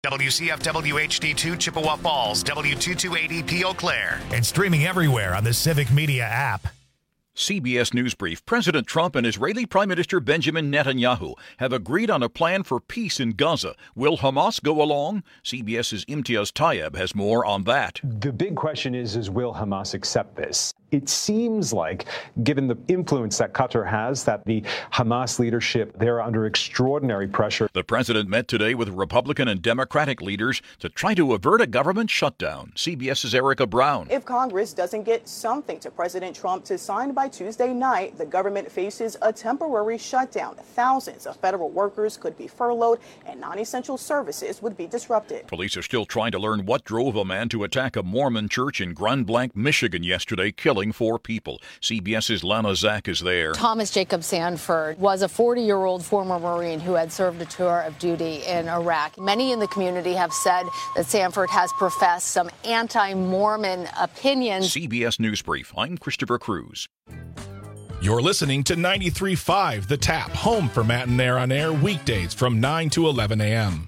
WCFW HD2 Chippewa Falls, W228EP Eau Claire. And streaming everywhere on the Civic Media app. CBS News Brief. President Trump and Israeli Prime Minister Benjamin Netanyahu have agreed on a plan for peace in Gaza. Will Hamas go along? CBS's Imtiaz Tayeb has more on that. The big question is will Hamas accept this? It seems like, given the influence that Qatar has, that the Hamas leadership, they're under extraordinary pressure. The president met today with Republican and Democratic leaders to try to avert a government shutdown. CBS's Erica Brown. If Congress doesn't get something to President Trump to sign by Tuesday night, the government faces a temporary shutdown. Thousands of federal workers could be furloughed and non-essential services would be disrupted. Police are still trying to learn what drove a man to attack a Mormon church in Grand Blanc, Michigan yesterday, killing 4 people. CBS's Lana Zach is there. Thomas Jacob Sanford was a 40-year-old former Marine who had served a tour of duty in Iraq. Many in the community have said that Sanford has professed some anti-Mormon opinions. CBS News Brief. I'm Christopher Cruz. You're listening to 93.5 The Tap, home for Matt and Air on air weekdays from 9 to 11 a.m.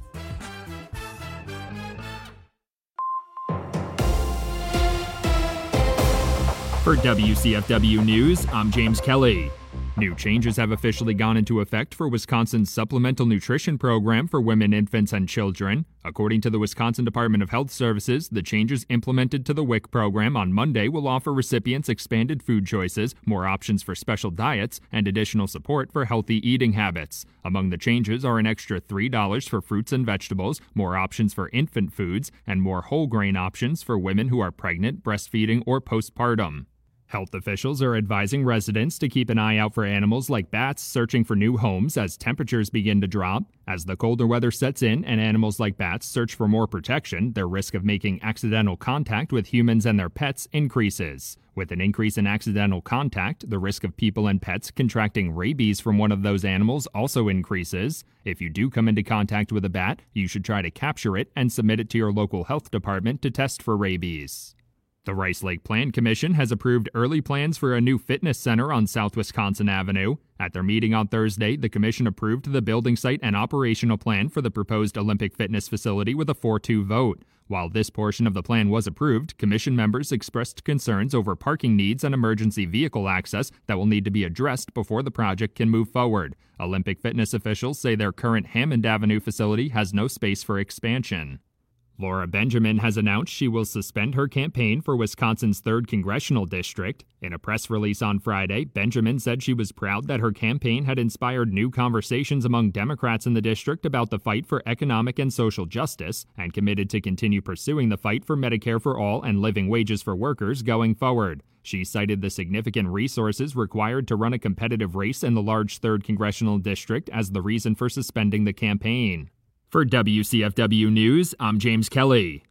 For WCFW News, I'm James Kelly. New changes have officially gone into effect for Wisconsin's Supplemental Nutrition Program for women, infants, and children. According to the Wisconsin Department of Health Services, the changes implemented to the WIC program on Monday will offer recipients expanded food choices, more options for special diets, and additional support for healthy eating habits. Among the changes are an extra $3 for fruits and vegetables, more options for infant foods, and more whole grain options for women who are pregnant, breastfeeding, or postpartum. Health officials are advising residents to keep an eye out for animals like bats searching for new homes as temperatures begin to drop. As the colder weather sets in and animals like bats search for more protection, their risk of making accidental contact with humans and their pets increases. With an increase in accidental contact, the risk of people and pets contracting rabies from one of those animals also increases. If you do come into contact with a bat, you should try to capture it and submit it to your local health department to test for rabies. The Rice Lake Plan Commission has approved early plans for a new fitness center on South Wisconsin Avenue. At their meeting on Thursday, the commission approved the building site and operational plan for the proposed Olympic fitness facility with a 4-2 vote. While this portion of the plan was approved, commission members expressed concerns over parking needs and emergency vehicle access that will need to be addressed before the project can move forward. Olympic fitness officials say their current Hammond Avenue facility has no space for expansion. Laura Benjamin has announced she will suspend her campaign for Wisconsin's 3rd Congressional District. In a press release on Friday, Benjamin said she was proud that her campaign had inspired new conversations among Democrats in the district about the fight for economic and social justice, and committed to continue pursuing the fight for Medicare for all and living wages for workers going forward. She cited the significant resources required to run a competitive race in the large 3rd Congressional District as the reason for suspending the campaign. For WCFW News, I'm James Kelly.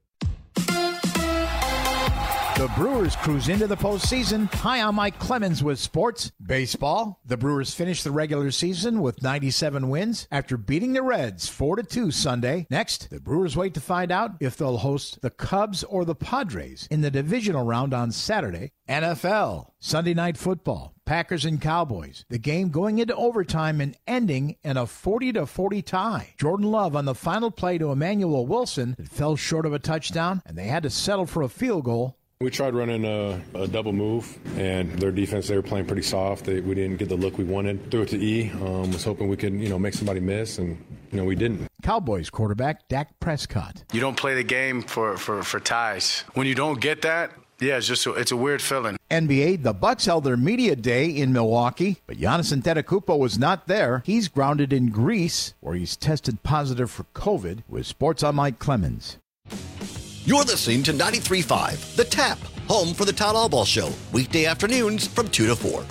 The Brewers cruise into the postseason. Hi, I'm Mike Clemens with sports. Baseball. The Brewers finished the regular season with 97 wins after beating the Reds 4-2 Sunday. Next, the Brewers wait to find out if they'll host the Cubs or the Padres in the divisional round on Saturday. NFL. Sunday Night Football. Packers and Cowboys. The game going into overtime and ending in a 40-40 tie. Jordan Love on the final play to Emmanuel Wilson that fell short of a touchdown, and they had to settle for a field goal. We tried running a double move, and their defense, they were playing pretty soft. We didn't get the look we wanted. Threw it to E. Was hoping we could, make somebody miss, and, we didn't. Cowboys quarterback Dak Prescott. You don't play the game for ties. When you don't get that, yeah, it's a weird feeling. NBA, the Bucks held their media day in Milwaukee, but Giannis Antetokounmpo was not there. He's grounded in Greece, where he's tested positive for COVID. With Sports, I'm Mike Clemens. You're listening to 93.5 The Tap, home for the Todd Albaugh Show, weekday afternoons from 2 to 4.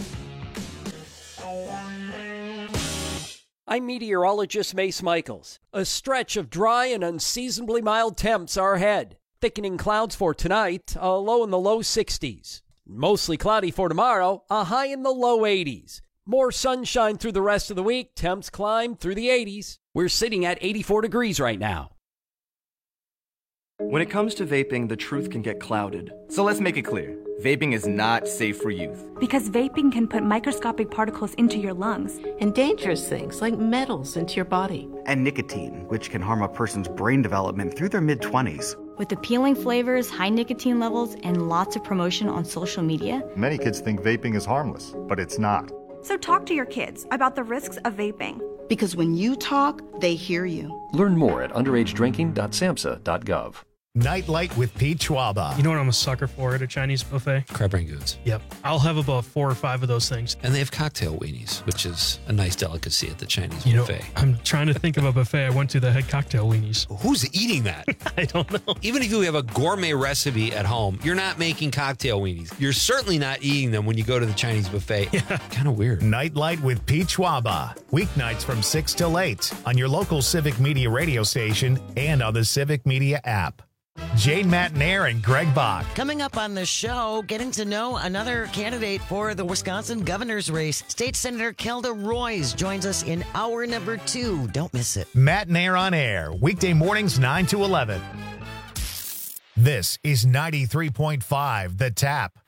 I'm meteorologist Mace Michaels. A stretch of dry and unseasonably mild temps are ahead. Thickening clouds for tonight, a low in the low 60s. Mostly cloudy for tomorrow, a high in the low 80s. More sunshine through the rest of the week, temps climb through the 80s. We're sitting at 84 degrees right now. When it comes to vaping, the truth can get clouded. So let's make it clear. vaping is not safe for youth. Because vaping can put microscopic particles into your lungs. And dangerous things like metals into your body. And nicotine, which can harm a person's brain development through their mid-20s. With appealing flavors, high nicotine levels, and lots of promotion on social media, many kids think vaping is harmless, but it's not. So talk to your kids about the risks of vaping. Because when you talk, they hear you. Learn more at underagedrinking.samhsa.gov. Nightlight with Pete Schwaba. You know what I'm a sucker for at a Chinese buffet? Crab rangoons. Yep. I'll have about 4 or 5 of those things. And they have cocktail weenies, which is a nice delicacy at the Chinese buffet. I'm trying to think of a buffet I went to that had cocktail weenies. Who's eating that? I don't know. Even if you have a gourmet recipe at home, you're not making cocktail weenies. You're certainly not eating them when you go to the Chinese buffet. Yeah. Kind of weird. Nightlight with Pete Schwaba. Weeknights from 6 till 8 on your local Civic Media radio station and on the Civic Media app. Jane Matnair and Greg Bach. Coming up on the show, getting to know another candidate for the Wisconsin governor's race. State Senator Kelda Roys joins us in hour number 2. Don't miss it. Matnair on air, weekday mornings 9 to 11. This is 93.5 The Tap.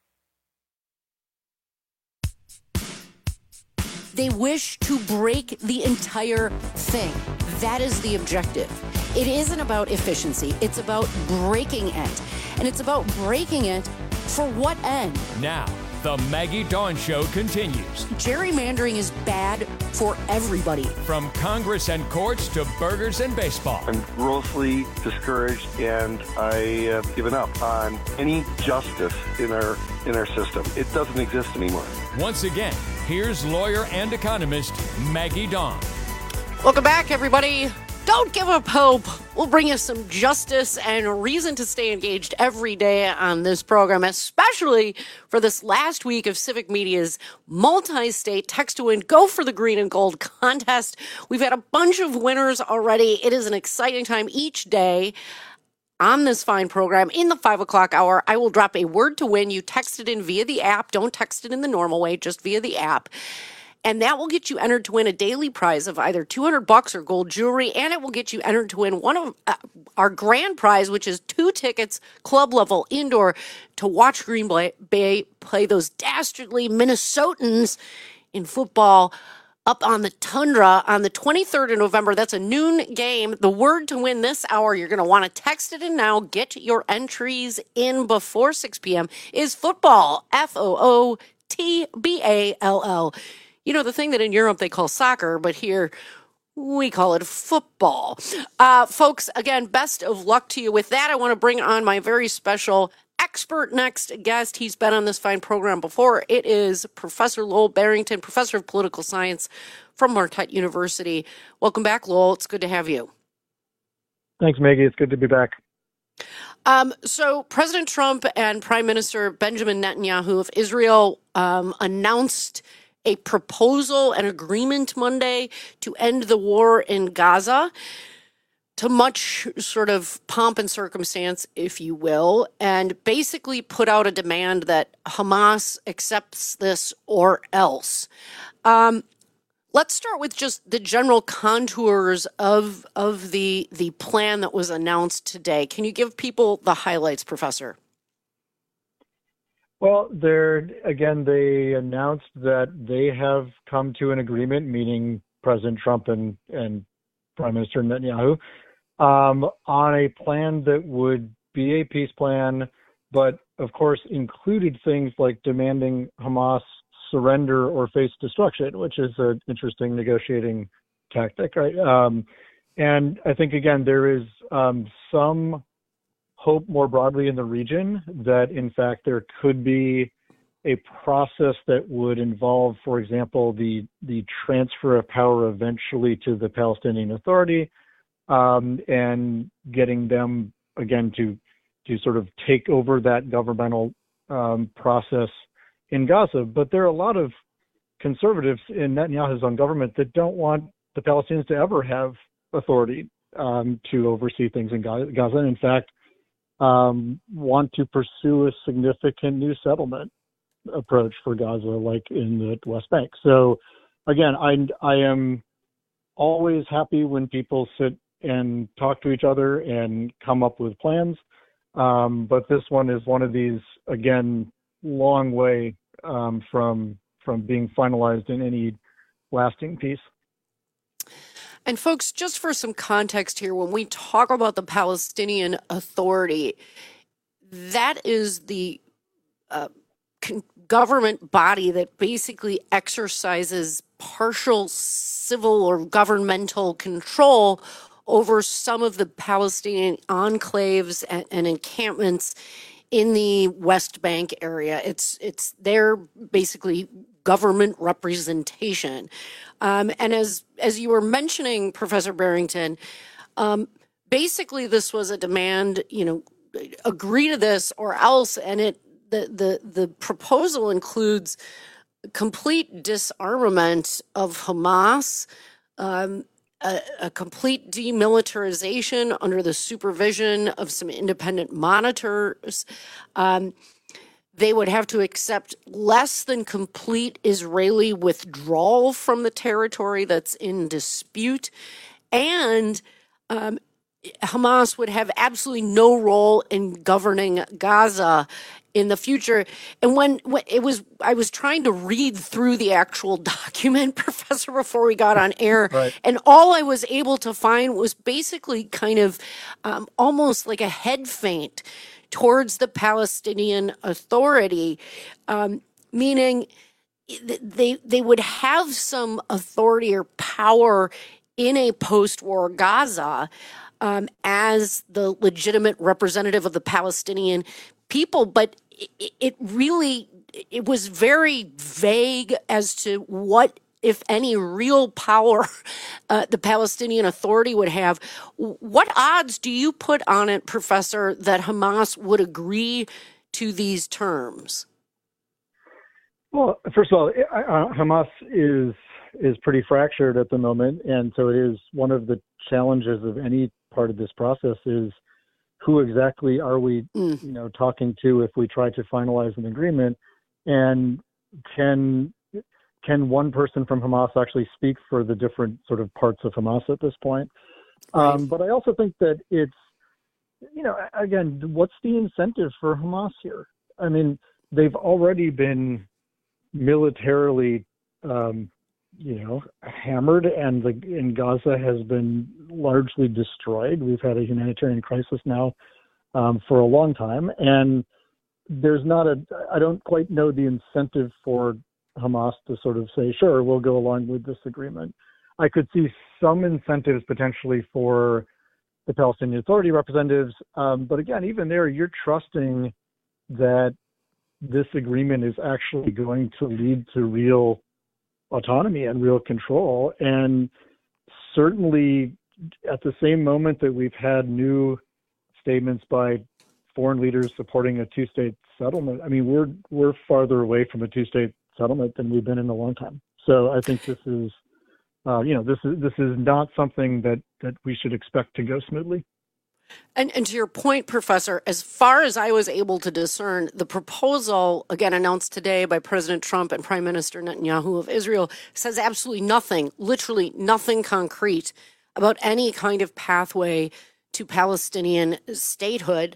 They wish to break the entire thing. That is the objective. It isn't about efficiency. It's about breaking it. And it's about breaking it for what end? Now, the Maggie Dawn Show continues. Gerrymandering is bad for everybody. From Congress and courts to burgers and baseball. I'm grossly discouraged, and I have given up on any justice in our system. It doesn't exist anymore. Once again, here's lawyer and economist Maggie Dawn. Welcome back, everybody. Don't give up hope. We'll bring you some justice and a reason to stay engaged every day on this program, especially for this last week of Civic Media's multi-state Text to Win Go for the Green and Gold contest. We've had a bunch of winners already. It is an exciting time each day on this fine program. In the 5 o'clock hour, I will drop a word to win. You text it in via the app. Don't text it in the normal way, just via the app. And that will get you entered to win a daily prize of either $200 or gold jewelry, and it will get you entered to win one of our grand prize, which is 2 tickets, club level indoor, to watch Green Bay play those dastardly Minnesotans in football up on the Tundra on the 23rd of November. That's a noon game. The word to win this hour, you're going to want to text it in now. Get your entries in before 6 p.m. is football, FOOTBALL. You know, the thing that in Europe they call soccer, but here we call it football. Folks, again, best of luck to you with that. I want to bring on my very special expert next guest. He's been on this fine program before. It is Professor Lowell Barrington, Professor of Political Science from Marquette University. Welcome back, Lowell. It's good to have you. Thanks, Maggie. It's good to be back. So President Trump and Prime Minister Benjamin Netanyahu of Israel announced a proposal, an agreement Monday to end the war in Gaza, to much sort of pomp and circumstance, if you will, and basically put out a demand that Hamas accepts this or else. Let's start with just the general contours of the plan that was announced today. Can you give people the highlights, Professor? Well, they announced that they have come to an agreement, meaning President Trump and Prime Minister Netanyahu, on a plan that would be a peace plan, but of course included things like demanding Hamas surrender or face destruction, which is an interesting negotiating tactic, right? And I think, again, there is some hope more broadly in the region that, in fact, there could be a process that would involve, for example, the transfer of power eventually to the Palestinian Authority, and getting them, again, to sort of take over that governmental process in Gaza. But there are a lot of conservatives in Netanyahu's own government that don't want the Palestinians to ever have authority to oversee things in Gaza. And in fact, want to pursue a significant new settlement approach for Gaza, like in the West Bank. So again, I am always happy when people sit and talk to each other and come up with plans. But this one is one of these, again, long way from being finalized in any lasting peace. And folks, just for some context here, when we talk about the Palestinian Authority, that is the government body that basically exercises partial civil or governmental control over some of the Palestinian enclaves and encampments in the West Bank area. It's their basically government representation. And as you were mentioning, Professor Barrington, basically this was a demand, agree to this or else, and the proposal includes complete disarmament of Hamas, a complete demilitarization under the supervision of some independent monitors. They would have to accept less than complete Israeli withdrawal from the territory that's in dispute. And Hamas would have absolutely no role in governing Gaza in the future. And when I was trying to read through the actual document, Professor, before we got on air, right. And all I was able to find was basically kind of almost like a head feint towards the Palestinian Authority, meaning they would have some authority or power in a post-war Gaza as the legitimate representative of the Palestinian people, but it was very vague as to what, if any, real power the Palestinian Authority would have. What odds do you put on it, Professor, that Hamas would agree to these terms? Well, first of all, Hamas is pretty fractured at the moment, and so it is one of the challenges of any part of this process is who exactly are we, talking to if we try to finalize an agreement, and can one person from Hamas actually speak for the different sort of parts of Hamas at this point? Right. But I also think that it's, again, what's the incentive for Hamas here? I mean, they've already been militarily, hammered, and Gaza has been largely destroyed. We've had a humanitarian crisis now for a long time, and there's I don't quite know the incentive for Hamas to sort of say, sure, we'll go along with this agreement. I could see some incentives potentially for the Palestinian Authority representatives, but again, even there, you're trusting that this agreement is actually going to lead to real autonomy and real control. And certainly at the same moment that we've had new statements by foreign leaders supporting a two-state settlement, I mean, we're farther away from a two-state settlement than we've been in a long time. So I think this is, this is not something that we should expect to go smoothly. And to your point, Professor, as far as I was able to discern, the proposal, again announced today by President Trump and Prime Minister Netanyahu of Israel, says absolutely nothing, literally nothing concrete about any kind of pathway to Palestinian statehood.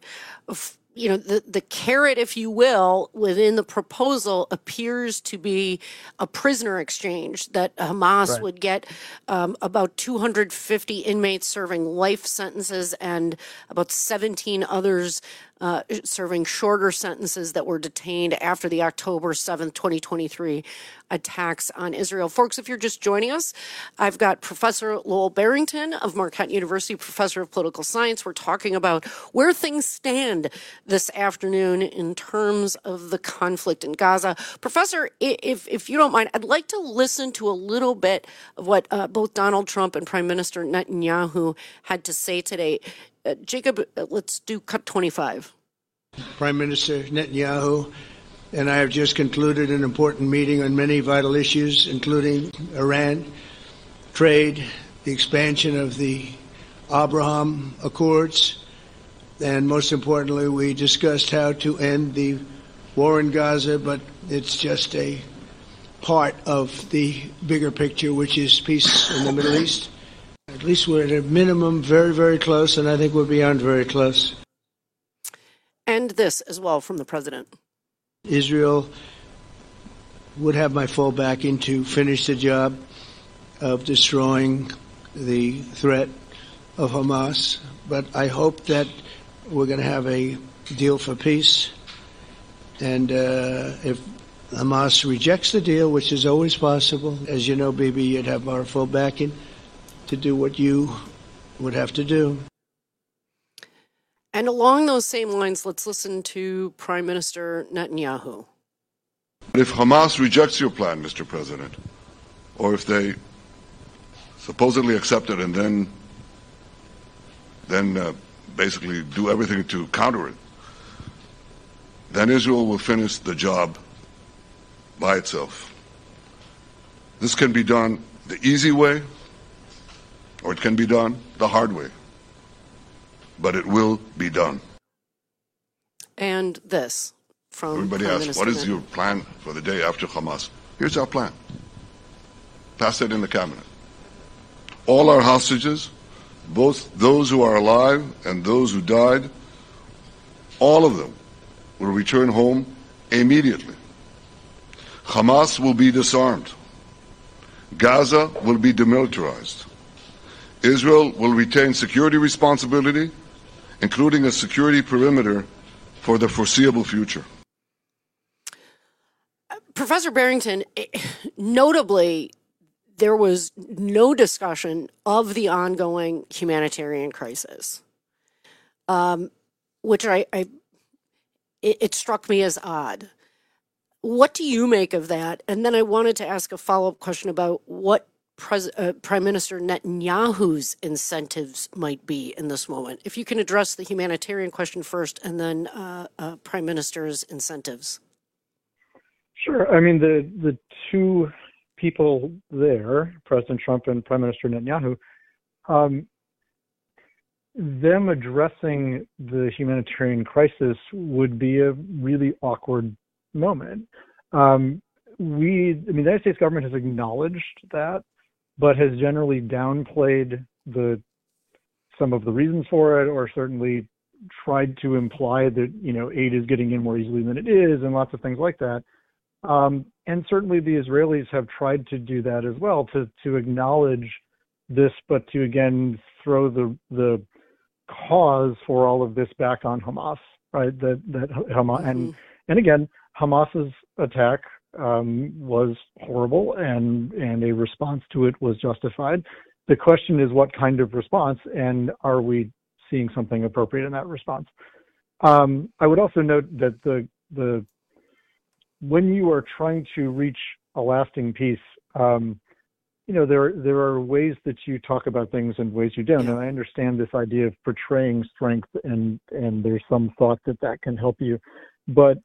The carrot, if you will, within the proposal appears to be a prisoner exchange, that Hamas would get about 250 inmates serving life sentences and about 17 others serving shorter sentences that were detained after the October 7th, 2023 attacks on Israel. Folks, if you're just joining us, I've got Professor Lowell Barrington of Marquette University, Professor of Political Science. We're talking about where things stand this afternoon in terms of the conflict in Gaza. Professor, if you don't mind, I'd like to listen to a little bit of what both Donald Trump and Prime Minister Netanyahu had to say today. Jacob, let's do cut 25. Prime Minister Netanyahu and I have just concluded an important meeting on many vital issues, including Iran, trade, the expansion of the Abraham Accords, and most importantly, we discussed how to end the war in Gaza, but it's just a part of the bigger picture, which is peace in the Middle East. At least we're at a minimum very, very close, and I think we're beyond very close. And this as well from the president. Israel would have my full backing to finish the job of destroying the threat of Hamas. But I hope that we're going to have a deal for peace. And if Hamas rejects the deal, which is always possible, as you know, Bibi, you'd have our full backing to do what you would have to do. And along those same lines, let's listen to Prime Minister Netanyahu. If Hamas rejects your plan, Mr. President, or if they supposedly accept it and then basically do everything to counter it, then Israel will finish the job by itself. This can be done the easy way, or it can be done the hard way. But it will be done. And this from everybody Prime asks, Minister what is your plan for the day after Hamas? Here's our plan. Pass it in the cabinet. All our hostages, both those who are alive and those who died, all of them will return home immediately. Hamas will be disarmed. Gaza will be demilitarized. Israel will retain security responsibility, including a security perimeter for the foreseeable future. Professor Barrington, notably, there was no discussion of the ongoing humanitarian crisis, which it struck me as odd. What do you make of that? And then I wanted to ask a follow-up question about what Prime Minister Netanyahu's incentives might be in this moment. If you can address the humanitarian question first and then Prime Minister's incentives. Sure. I mean, the two people there, President Trump and Prime Minister Netanyahu, them addressing the humanitarian crisis would be a really awkward moment. The United States government has acknowledged that, but has generally downplayed some of the reasons for it, or certainly tried to imply that, aid is getting in more easily than it is, and lots of things like that. And certainly the Israelis have tried to do that as well, to acknowledge this, but to again throw the cause for all of this back on Hamas, right? That Hamas and again, Hamas's attack was horrible, and a response to it was justified. The question is, what kind of response, and are we seeing something appropriate in that response? I would also note that the when you are trying to reach a lasting peace, there are ways that you talk about things and ways you don't. And I understand this idea of portraying strength, and there's some thought that can help you, but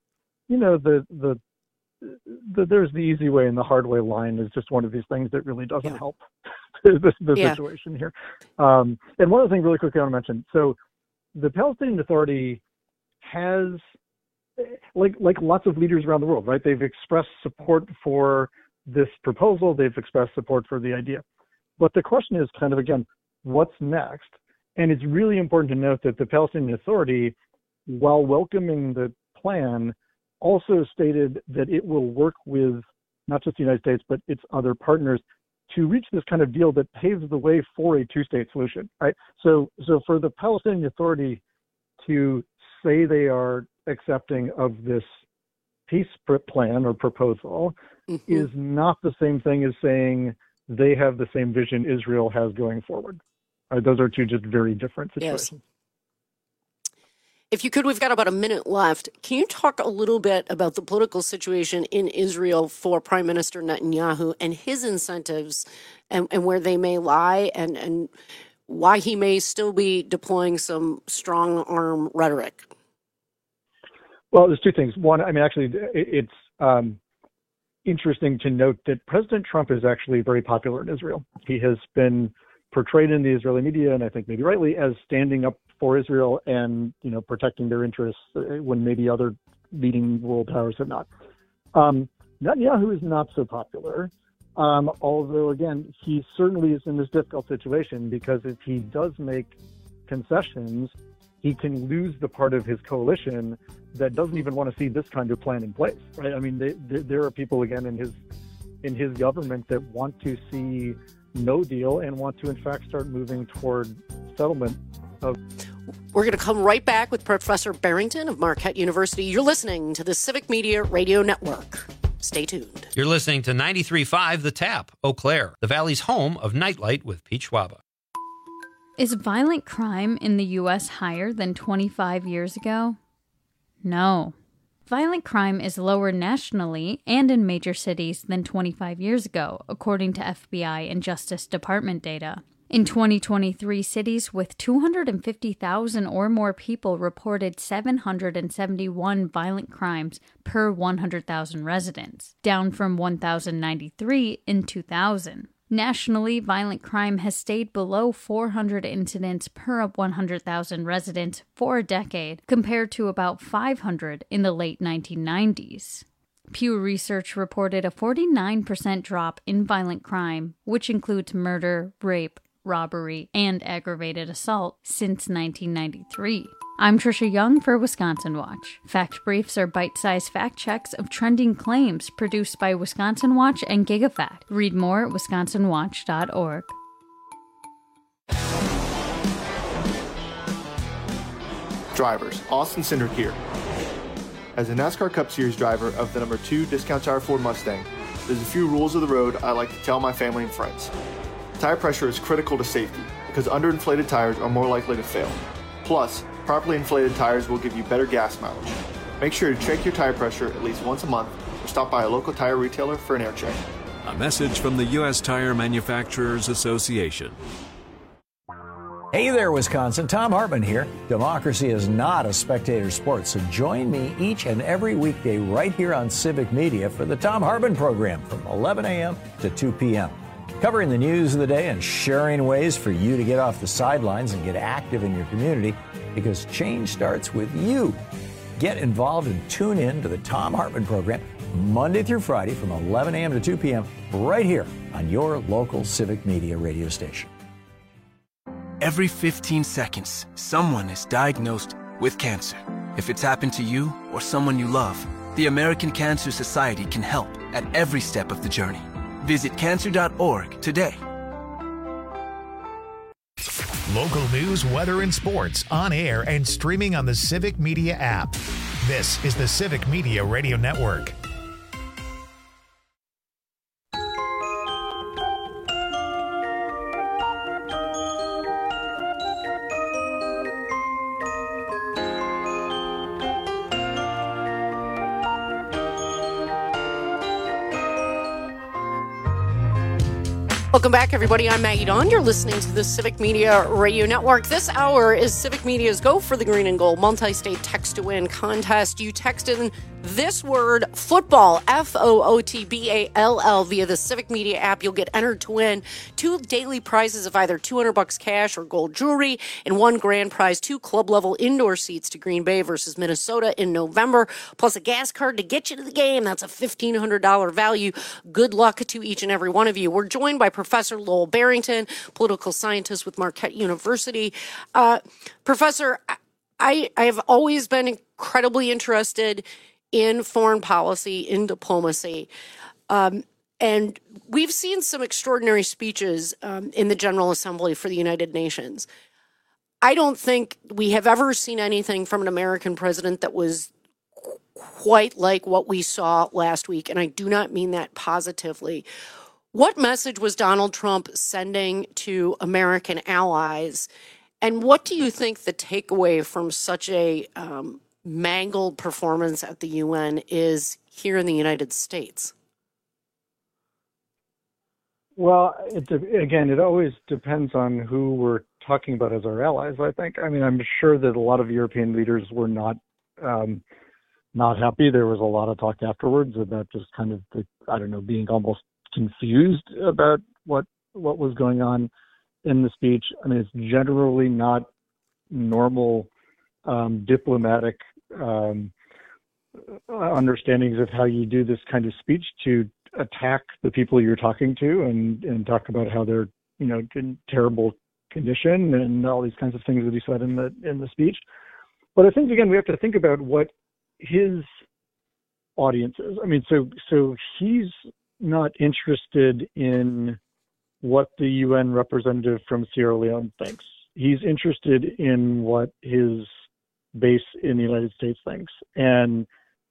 there's the easy way and the hard way line is just one of these things that really doesn't help the situation here. And one other thing really quickly I want to mention. So the Palestinian Authority has, like lots of leaders around the world, right? They've expressed support for this proposal. They've expressed support for the idea. But the question is kind of, again, what's next? And it's really important to note that the Palestinian Authority, while welcoming the plan, also stated that it will work with not just the United States, but its other partners to reach this kind of deal that paves the way for a two-state solution, right? So for the Palestinian Authority to say they are accepting of this peace plan or proposal is not the same thing as saying they have the same vision Israel has going forward. Those are two just very different situations. Yes. If you could, we've got about a minute left. Can you talk a little bit about the political situation in Israel for Prime Minister Netanyahu and his incentives and where they may lie, and why he may still be deploying some strong arm rhetoric? Well, there's two things. One, I mean, actually, it's interesting to note that President Trump is actually very popular in Israel. He has been portrayed in the Israeli media, and I think maybe rightly, as standing up for Israel and, protecting their interests when maybe other leading world powers have not. Netanyahu is not so popular, although, again, he certainly is in this difficult situation because if he does make concessions, he can lose the part of his coalition that doesn't even want to see this kind of plan in place, right? I mean, there are people, again, in his government that want to see no deal and want to, in fact, start moving toward settlement of... We're going to come right back with Professor Barrington of Marquette University. You're listening to the Civic Media Radio Network. Stay tuned. You're listening to 93.5 The Tap, Eau Claire, the Valley's home of Nightlight with Pete Schwaba. Is violent crime in the U.S. higher than 25 years ago? No. Violent crime is lower nationally and in major cities than 25 years ago, according to FBI and Justice Department data. In 2023, cities with 250,000 or more people reported 771 violent crimes per 100,000 residents, down from 1,093 in 2000. Nationally, violent crime has stayed below 400 incidents per 100,000 residents for a decade, compared to about 500 in the late 1990s. Pew Research reported a 49% drop in violent crime, which includes murder, rape, robbery, and aggravated assault since 1993. I'm Trisha Young for Wisconsin Watch. Fact Briefs are bite-sized fact checks of trending claims produced by Wisconsin Watch and GigaFact. Read more at wisconsinwatch.org. Drivers, Austin Cindric here. As a NASCAR Cup Series driver of the number 2 Discount Tire Ford Mustang, there's a few rules of the road I like to tell my family and friends. Tire pressure is critical to safety because underinflated tires are more likely to fail. Plus, properly inflated tires will give you better gas mileage. Make sure to check your tire pressure at least once a month or stop by a local tire retailer for an air check. A message from the U.S. Tire Manufacturers Association. Hey there, Wisconsin. Tom Hartman here. Democracy is not a spectator sport, so join me each and every weekday right here on Civic Media for the Tom Hartman program from 11 a.m. to 2 p.m. Covering the news of the day and sharing ways for you to get off the sidelines and get active in your community, because change starts with you. Get involved and tune in to the Tom Hartman program Monday through Friday from 11 a.m. to 2 p.m. right here on your local Civic Media radio station. Every 15 seconds, someone is diagnosed with cancer. If it's happened to you or someone you love, the American Cancer Society can help at every step of the journey. Visit cancer.org today. Local news, weather, and sports on air and streaming on the Civic Media app. This is the Civic Media Radio Network. Welcome back, everybody. I'm Maggie Dawn. You're listening to the Civic Media Radio Network. This hour is Civic Media's Go for the Green and Gold multi-state text-to-win contest. You text in this word, football, F-O-O-T-B-A-L-L, via the Civic Media app. You'll get entered to win 2 daily prizes of either $200 cash or gold jewelry, and 1 grand prize, 2 club-level indoor seats to Green Bay versus Minnesota in November, plus a gas card to get you to the game. That's a $1,500 value. Good luck to each and every one of you. We're joined by Professor Lowell Barrington, political scientist with Marquette University. Professor, I have always been incredibly interested in foreign policy, in diplomacy. And we've seen some extraordinary speeches in the General Assembly for the United Nations. I don't think we have ever seen anything from an American president that was quite like what we saw last week, and I do not mean that positively. What message was Donald Trump sending to American allies, and what do you think the takeaway from such a mangled performance at the UN is here in the United States? Well, it always depends on who we're talking about as our allies, I think. I mean, I'm sure that a lot of European leaders were not happy. There was a lot of talk afterwards about just kind of, being almost confused about what was going on in the speech. I mean, it's generally not normal diplomatic understandings of how you do this kind of speech to attack the people you're talking to and talk about how they're, terrible condition and all these kinds of things that he said in the speech. But I think, again, we have to think about what his audience is. I mean, so he's not interested in what the UN representative from Sierra Leone thinks. He's interested in what his base in the United States thinks. And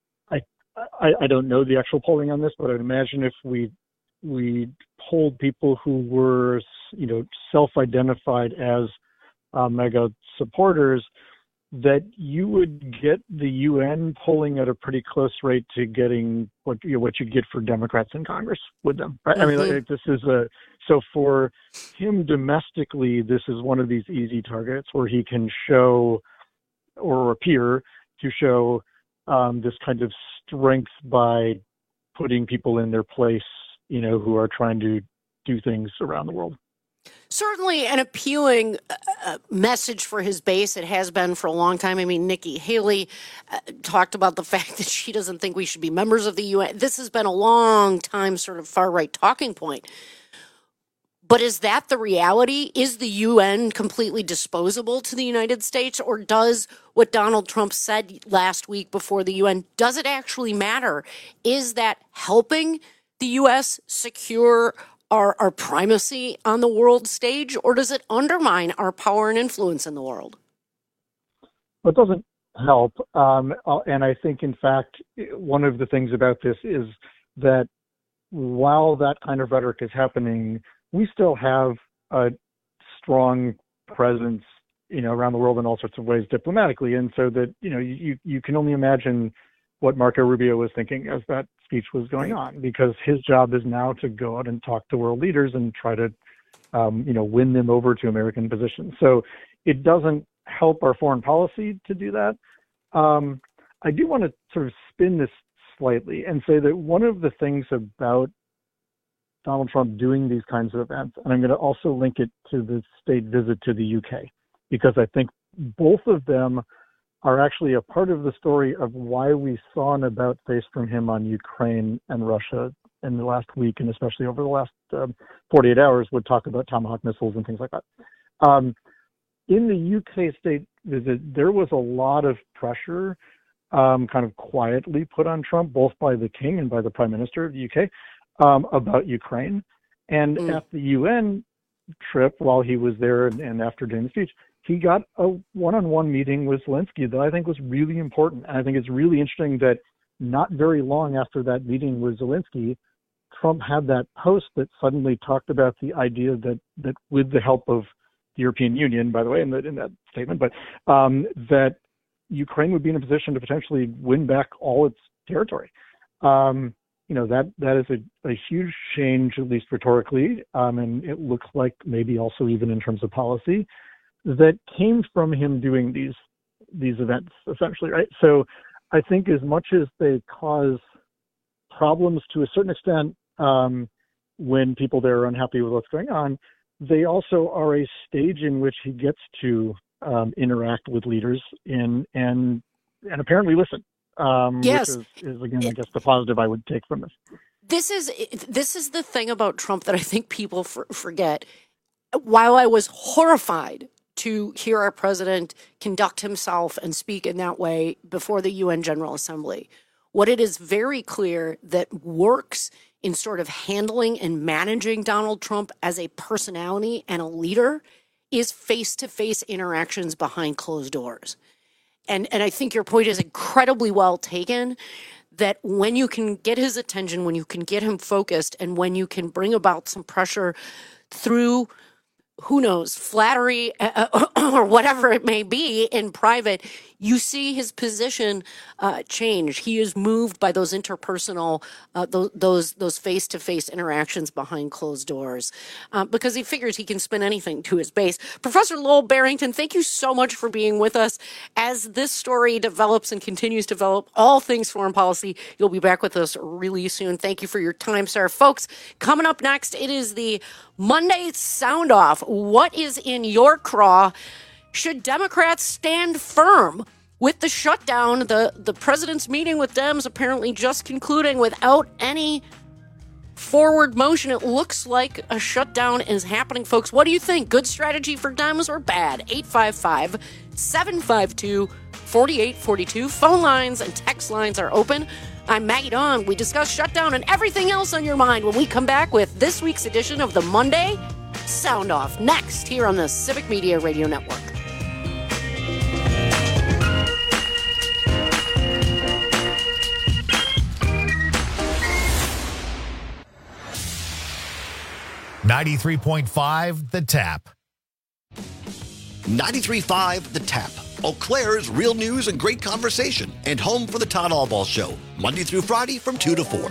I don't know the actual polling on this, but I'd imagine if we polled people who were, self-identified as MAGA supporters, that you would get the UN polling at a pretty close rate to getting what you get for Democrats in Congress with them. Right? Mm-hmm. I mean, this is so for him domestically, this is one of these easy targets where he can show or appear to show this kind of strength by putting people in their place, who are trying to do things around the world. Certainly an appealing message for his base. It has been for a long time. I mean, Nikki Haley talked about the fact that she doesn't think we should be members of the UN. This has been a long time sort of far-right talking point. But is that the reality? Is the UN completely disposable to the United States? Or does what Donald Trump said last week before the UN, does it actually matter? Is that helping the U.S. secure our primacy on the world stage, or does it undermine our power and influence in the world? Well, it doesn't help. And I think, in fact, one of the things about this is that while that kind of rhetoric is happening, we still have a strong presence, around the world in all sorts of ways diplomatically. And so that, you can only imagine what Marco Rubio was thinking as that speech was going on, because his job is now to go out and talk to world leaders and try to, win them over to American positions. So it doesn't help our foreign policy to do that. I do want to sort of spin this slightly and say that one of the things about Donald Trump doing these kinds of events, and I'm going to also link it to the state visit to the UK, because I think both of them are actually a part of the story of why we saw an about face from him on Ukraine and Russia in the last week, and especially over the last 48 hours, would talk about Tomahawk missiles and things like that. In the UK state visit, there was a lot of pressure kind of quietly put on Trump, both by the King and by the Prime Minister of the UK, about Ukraine. And at the UN trip, while he was there and after doing the speech, he got a one-on-one meeting with Zelensky that I think was really important. And I think it's really interesting that not very long after that meeting with Zelensky, Trump had that post that suddenly talked about the idea that with the help of the European Union, by the way, in that statement, but that Ukraine would be in a position to potentially win back all its territory. That is a huge change, at least rhetorically, and it looks like maybe also even in terms of policy, that came from him doing these events, essentially, right? So I think as much as they cause problems to a certain extent when people there are unhappy with what's going on, they also are a stage in which he gets to interact with leaders and apparently listen. Yes. Which is again, I guess, the positive I would take from this. This is the thing about Trump that I think people forget. While I was horrified to hear our president conduct himself and speak in that way before the UN General Assembly, what it is very clear that works in sort of handling and managing Donald Trump as a personality and a leader is face-to-face interactions behind closed doors. And I think your point is incredibly well taken, that when you can get his attention, when you can get him focused, and when you can bring about some pressure through, who knows, flattery or whatever it may be in private, you see his position change. He is moved by those interpersonal, those face-to-face interactions behind closed doors, because he figures he can spin anything to his base. Professor Lowell Barrington, thank you so much for being with us. As this story develops and continues to develop, all things foreign policy, you'll be back with us really soon. Thank you for your time, sir. Folks, coming up next, it is the Monday Sound Off. What is in your craw? Should Democrats stand firm with the shutdown? The president's meeting with Dems apparently just concluding without any forward motion. It looks like a shutdown is happening, folks. What do you think? Good strategy for Dems or bad? 855-752-4842. Phone lines and text lines are open. I'm Maggie Dawn. We discuss shutdown and everything else on your mind when we come back with this week's edition of the Monday Sound Off, next here on the Civic Media Radio Network. $93.5 The Tap. 93.5 The Tap. Eau Claire's real news and great conversation, and home for the Todd Albaugh Show, Monday through Friday from 2 to 4.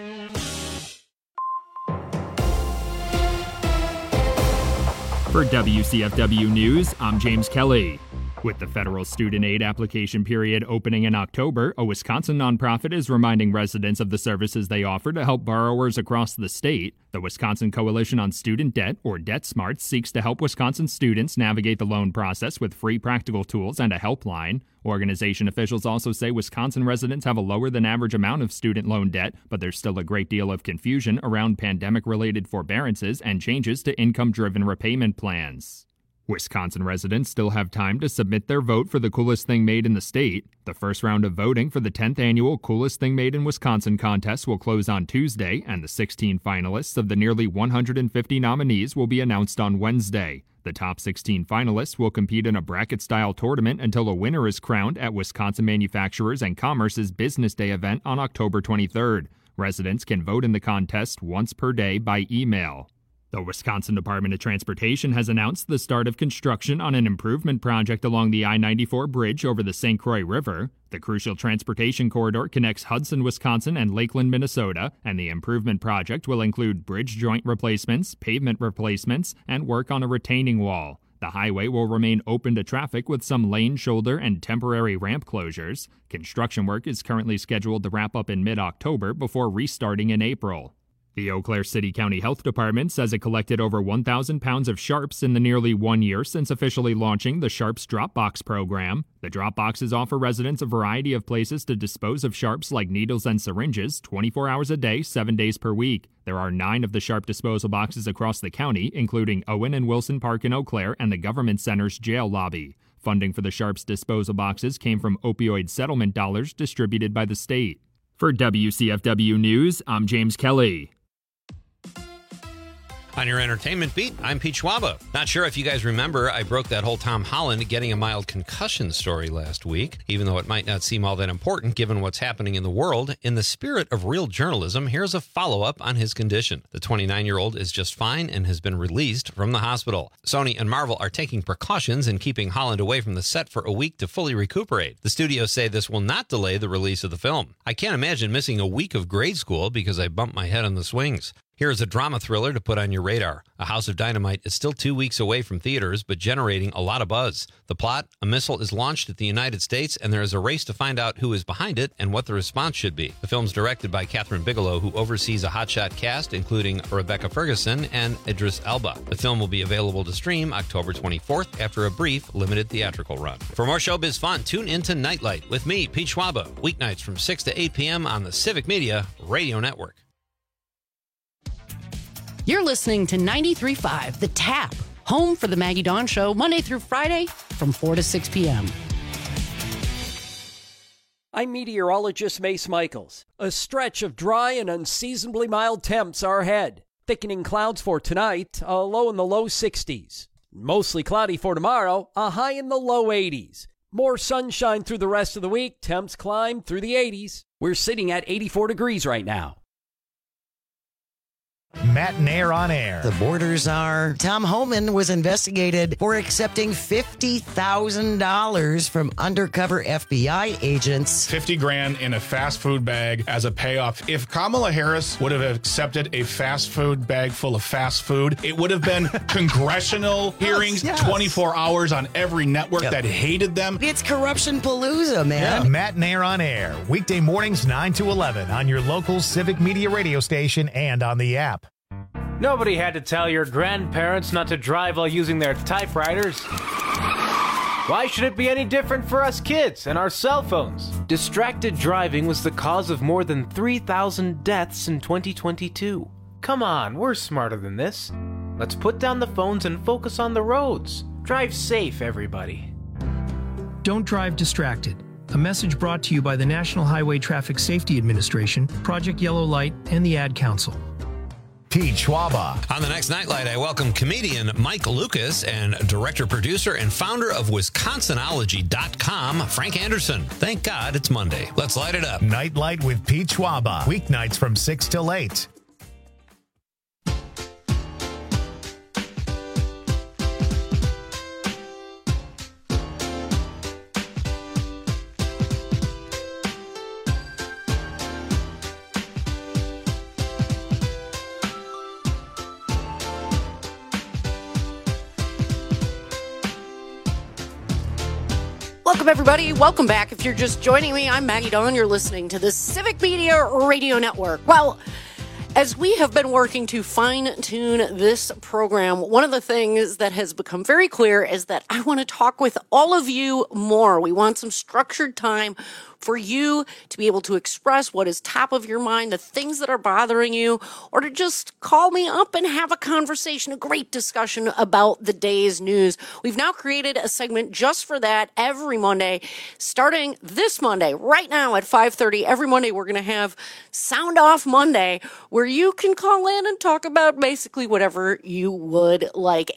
For WCFW News, I'm James Kelly. With the federal student aid application period opening in October, a Wisconsin nonprofit is reminding residents of the services they offer to help borrowers across the state. The Wisconsin Coalition on Student Debt, or DebtSmart, seeks to help Wisconsin students navigate the loan process with free practical tools and a helpline. Organization officials also say Wisconsin residents have a lower than average amount of student loan debt, but there's still a great deal of confusion around pandemic-related forbearances and changes to income-driven repayment plans. Wisconsin residents still have time to submit their vote for the Coolest Thing Made in the state. The first round of voting for the 10th annual Coolest Thing Made in Wisconsin contest will close on Tuesday, and the 16 finalists of the nearly 150 nominees will be announced on Wednesday. The top 16 finalists will compete in a bracket-style tournament until a winner is crowned at Wisconsin Manufacturers and Commerce's Business Day event on October 23rd. Residents can vote in the contest once per day by email. The Wisconsin Department of Transportation has announced the start of construction on an improvement project along the I-94 bridge over the St. Croix River. The crucial transportation corridor connects Hudson, Wisconsin and Lakeland, Minnesota, and the improvement project will include bridge joint replacements, pavement replacements, and work on a retaining wall. The highway will remain open to traffic with some lane, shoulder, and temporary ramp closures. Construction work is currently scheduled to wrap up in mid-October before restarting in April. The Eau Claire City County Health Department says it collected over 1,000 pounds of sharps in the nearly 1 year since officially launching the Sharps Drop Box program. The drop boxes offer residents a variety of places to dispose of sharps like needles and syringes 24 hours a day, 7 days per week. There are 9 of the sharp disposal boxes across the county, including Owen and Wilson Park in Eau Claire and the Government Center's jail lobby. Funding for the sharps disposal boxes came from opioid settlement dollars distributed by the state. For WCFW News, I'm James Kelly. On your entertainment beat, I'm Pete Schwaba. Not sure if you guys remember, I broke that whole Tom Holland getting a mild concussion story last week, even though it might not seem all that important given what's happening in the world. In the spirit of real journalism, here's a follow-up on his condition. The 29-year-old is just fine and has been released from the hospital. Sony and Marvel are taking precautions and keeping Holland away from the set for a week to fully recuperate. The studios say this will not delay the release of the film. I can't imagine missing a week of grade school because I bumped my head on the swings. Here's a drama thriller to put on your radar. A House of Dynamite is still 2 weeks away from theaters, but generating a lot of buzz. The plot, a missile is launched at the United States, and there is a race to find out who is behind it and what the response should be. The film's directed by Catherine Bigelow, who oversees a hotshot cast, including Rebecca Ferguson and Idris Elba. The film will be available to stream October 24th after a brief, limited theatrical run. For more showbiz fun, tune into Nightlight with me, Pete Schwaba, weeknights from 6 to 8 p.m. on the Civic Media Radio Network. You're listening to 93.5 The Tap, home for the Maggie Dawn Show, Monday through Friday from 4 to 6 p.m. I'm meteorologist Mace Michaels. A stretch of dry and unseasonably mild temps are ahead. Thickening clouds for tonight, a low in the low 60s. Mostly cloudy for tomorrow, a high in the low 80s. More sunshine through the rest of the week, temps climb through the 80s. We're sitting at 84 degrees right now. Matt Nair on air. The borders are. Tom Homan was investigated for accepting $50,000 from undercover FBI agents. $50,000 in a fast food bag as a payoff. If Kamala Harris would have accepted a fast food bag full of fast food, it would have been congressional hearings, yes. 24 hours on every network that hated them. It's corruption palooza, man. Yeah. Matt Nair on air. Weekday mornings 9 to 11 on your local Civic Media radio station and on the app. Nobody had to tell your grandparents not to drive while using their typewriters. Why should it be any different for us kids and our cell phones? Distracted driving was the cause of more than 3,000 deaths in 2022. Come on, we're smarter than this. Let's put down the phones and focus on the roads. Drive safe, everybody. Don't drive distracted. A message brought to you by the National Highway Traffic Safety Administration, Project Yellow Light, and the Ad Council. Pete Schwaba. On the next Nightlight, I welcome comedian Mike Lucas and director, producer, and founder of Wisconsinology.com, Frank Anderson. Thank God it's Monday. Let's light it up. Nightlight with Pete Schwaba. Weeknights from 6 till 8. Welcome, everybody. Welcome back. If you're just joining me, I'm Maggie Dawn. You're listening to the Civic Media Radio Network. Well, as we have been working to fine-tune this program, one of the things that has become very clear is that I want to talk with all of you more. We want some structured time for you to be able to express what is top of your mind, the things that are bothering you, or to just call me up and have a conversation, a great discussion about the day's news. We've now created a segment just for that every Monday, starting this Monday, right now at 5:30. Every Monday, we're going to have Sound Off Monday, where you can call in and talk about basically whatever you would like.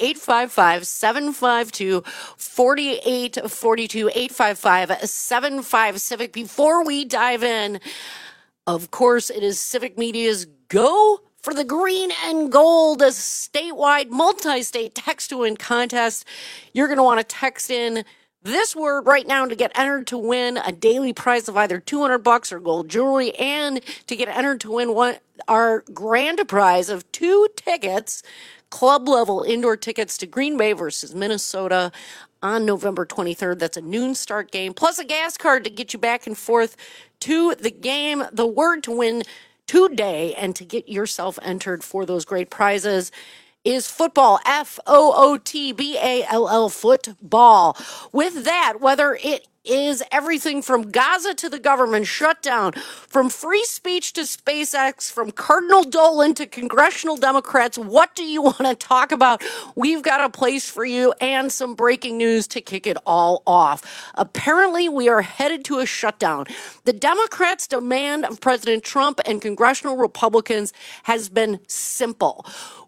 855-752-4842, 855-75-CIVIC. Before we dive in, of course, it is Civic Media's Go for the Green and Gold, a statewide, multi-state text-to-win contest. You're going to want to text in this word right now to get entered to win a daily prize of either $200 or gold jewelry, and to get entered to win our grand prize of 2 tickets, club-level indoor tickets to Green Bay versus Minnesota on November 23rd. That's a noon start game, plus a gas card to get you back and forth to the game. The word to win today and to get yourself entered for those great prizes is football, FOOTBALL, football. With that, whether it is everything from Gaza to the government shutdown, from free speech to SpaceX, from Cardinal Dolan to congressional Democrats, what do you want to talk about? We've got a place for you and some breaking news to kick it all off. Apparently, we are headed to a shutdown. The Democrats' demand of President Trump and congressional Republicans has been simple.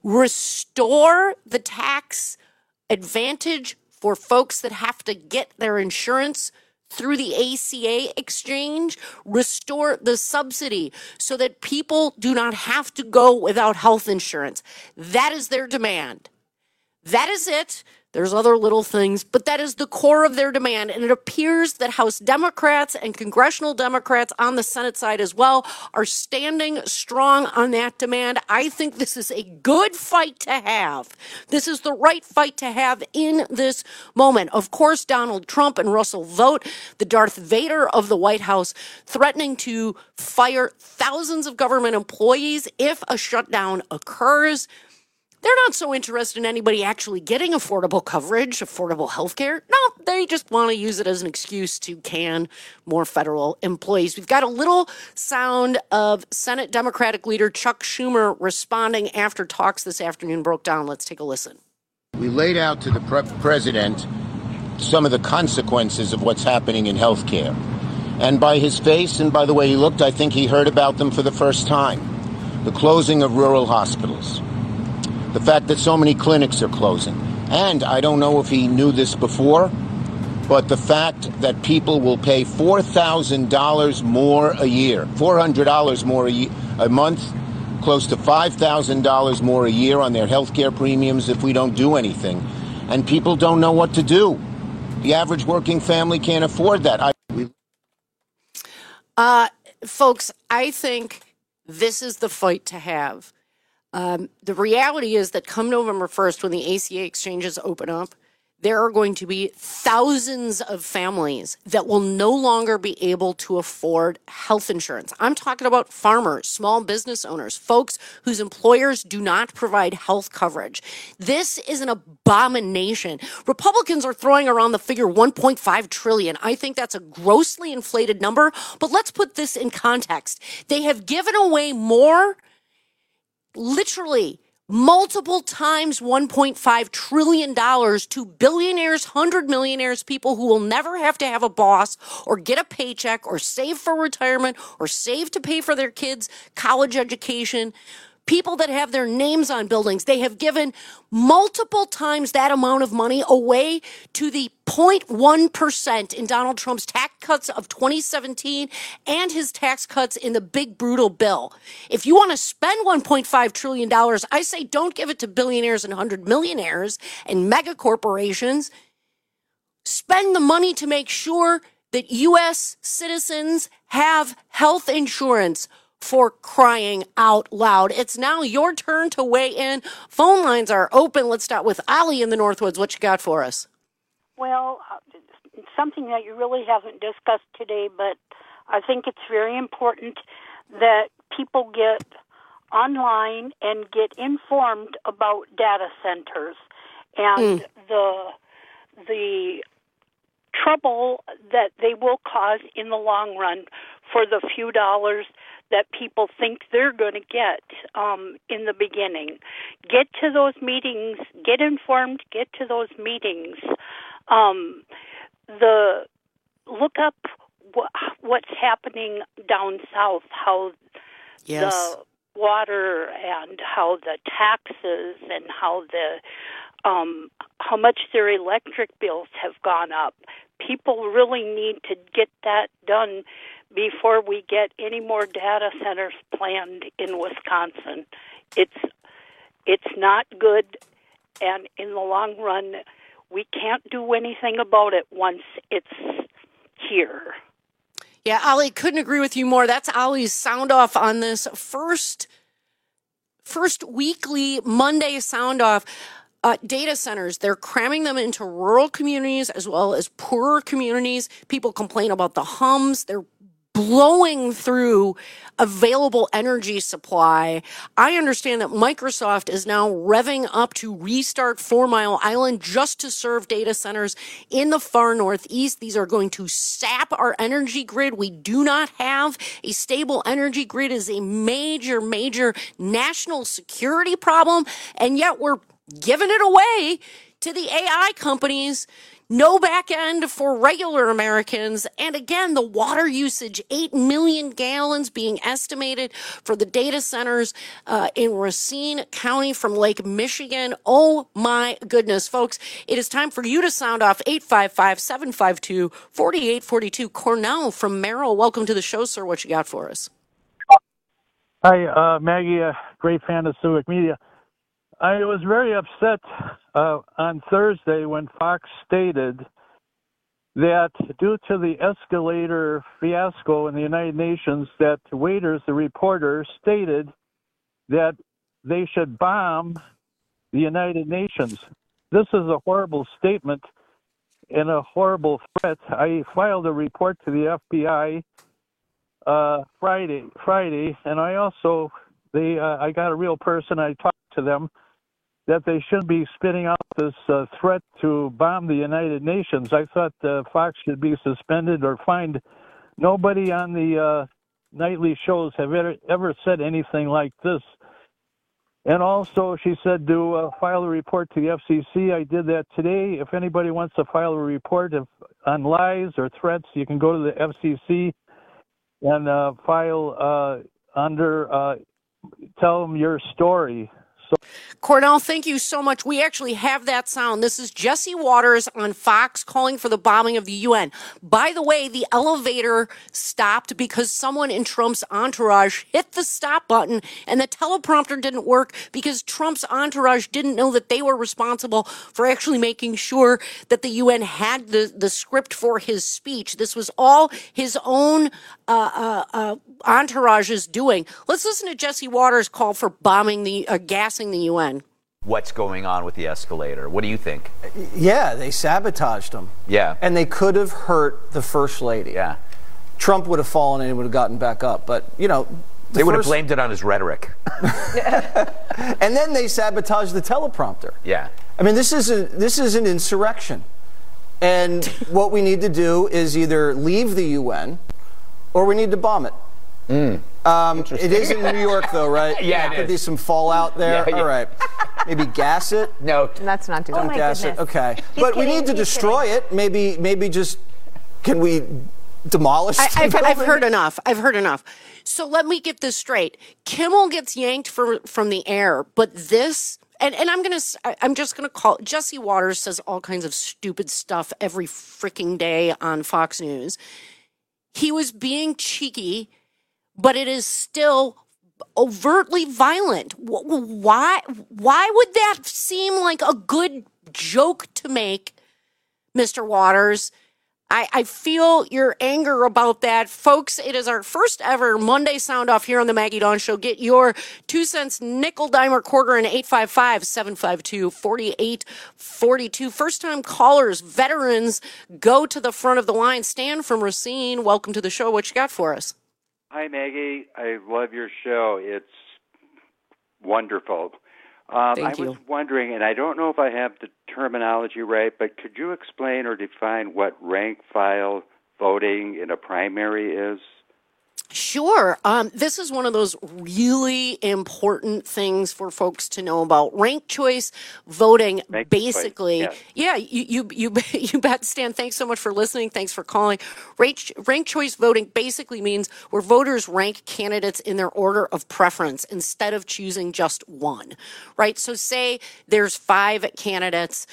Restore the tax advantage for folks that have to get their insurance through the ACA exchange. Restore the subsidy so that people do not have to go without health insurance. That is their demand. That is it. There's other little things, but that is the core of their demand. And it appears that House Democrats and congressional Democrats on the Senate side as well are standing strong on that demand. I think this is a good fight to have. This is the right fight to have in this moment. Of course, Donald Trump and Russell Vought, the Darth Vader of the White House, threatening to fire thousands of government employees if a shutdown occurs. They're not so interested in anybody actually getting affordable coverage, affordable health care. No, they just want to use it as an excuse to can more federal employees. We've got a little sound of Senate Democratic leader Chuck Schumer responding after talks this afternoon broke down. Let's take a listen. We laid out to the president some of the consequences of what's happening in health care. And by his face and by the way he looked, I think he heard about them for the first time. The closing of rural hospitals. The fact that so many clinics are closing. And I don't know if he knew this before, but the fact that people will pay $4,000 more a year, $400 more a month, close to $5,000 more a year on their health care premiums if we don't do anything. And people don't know what to do. The average working family can't afford that. Folks, I think this is the fight to have. The reality is that come November 1st, when the ACA exchanges open up, there are going to be thousands of families that will no longer be able to afford health insurance. I'm talking about farmers, small business owners, folks whose employers do not provide health coverage. This is an abomination. Republicans are throwing around the figure 1.5 trillion. I think that's a grossly inflated number, but let's put this in context. They have given away more, literally multiple times $1.5 trillion to billionaires, 100 millionaires, people who will never have to have a boss or get a paycheck or save for retirement or save to pay for their kids' college education. People that have their names on buildings. They have given multiple times that amount of money away to the 0.1% in Donald Trump's tax cuts of 2017 and his tax cuts in the big, brutal bill. If you want to spend $1.5 trillion, I say don't give it to billionaires and 100 millionaires and mega corporations. Spend the money to make sure that U.S. citizens have health insurance. For crying out loud. It's now your turn to weigh in. Phone lines are open. Let's start with Ali in the Northwoods. What you got for us? Well, something that you really haven't discussed today, but I think it's very important that people get online and get informed about data centers and the trouble that they will cause in the long run for the few dollars that people think they're going to get in the beginning. Get to those meetings, get informed, get to those meetings. Look up what's happening down south, how the water and how the taxes and how much their electric bills have gone up. People really need to get that done before we get any more data centers planned in Wisconsin. It's not good, and in the long run, we can't do anything about it once it's here. Yeah, Ali, couldn't agree with you more. That's Ali's sound off on this first weekly Monday sound off. Data centers, they're cramming them into rural communities as well as poorer communities. People complain about the hums. They're blowing through available energy supply. I understand that Microsoft is now revving up to restart 4 Mile Island just to serve data centers in the far northeast. These are going to sap our energy grid. We do not have a stable energy grid. It is a major, major national security problem, and yet we're giving it away to the AI companies. No back end for regular Americans. And again, the water usage, 8 million gallons being estimated for the data centers in Racine County from Lake Michigan. Oh my goodness, folks. It is time for you to sound off 855-752-4842. Cornell from Merrill, welcome to the show, sir. What you got for us? Hi, Maggie, a great fan of Civic Media. I was very upset on Thursday when Fox stated that due to the escalator fiasco in the United Nations, that Waiters, the reporter, stated that they should bomb the United Nations. This is a horrible statement and a horrible threat. I filed a report to the FBI Friday, and I also I got a real person. I talked to them that they should be spitting out this threat to bomb the United Nations. I thought Fox should be suspended or fined. Nobody on the nightly shows have ever said anything like this. And also, she said to file a report to the FCC. I did that today. If anybody wants to file a report on lies or threats, you can go to the FCC and file tell them your story. Cornell, thank you so much. We actually have that sound. This is Jesse Waters on Fox calling for the bombing of the UN. By the way, the elevator stopped because someone in Trump's entourage hit the stop button, and the teleprompter didn't work because Trump's entourage didn't know that they were responsible for actually making sure that the UN had the script for his speech. This was all his own entourage's doing. Let's listen to Jesse Waters' call for bombing gassing the UN. what's going on with the escalator. What do you think? Yeah, they sabotaged them. Yeah. And they could have hurt the First Lady. Yeah. Trump would have fallen and he would have gotten back up. But, you know, they would have blamed it on his rhetoric. And then they sabotaged the teleprompter. Yeah. I mean, this is an insurrection. And what we need to do is either leave the UN or we need to bomb it. It is in New York, though, right? Yeah, Could be some fallout there. Yeah. All right. Maybe gas it? No. Let's not do that. Don't gas it. Okay. But we need to destroy it. Maybe just, can we demolish the I've building? heard enough. I've heard enough. So let me get this straight. Kimmel gets yanked from the air, but this... And I'm just gonna call Jesse Waters says all kinds of stupid stuff every freaking day on Fox News. He was being cheeky, but it is still overtly violent. Why would that seem like a good joke to make, Mr. Waters? I feel your anger about that. Folks, it is our first ever Monday Sound Off here on the Maggie Dawn Show. Get your 2 cents, nickel, dime, or quarter in 855-752-4842. First-time callers, veterans, go to the front of the line. Stan from Racine, welcome to the show. What you got for us? Hi, Maggie. I love your show. It's wonderful. I was wondering, and I don't know if I have the terminology right, but could you explain or define what rank file voting in a primary is? Sure. This is one of those really important things for folks to know about. Ranked choice voting, basically. Choice, yes. Yeah, you bet, Stan. Thanks so much for listening. Thanks for calling. Ranked choice voting basically means where voters rank candidates in their order of preference instead of choosing just one, right? So say there's 5 candidates.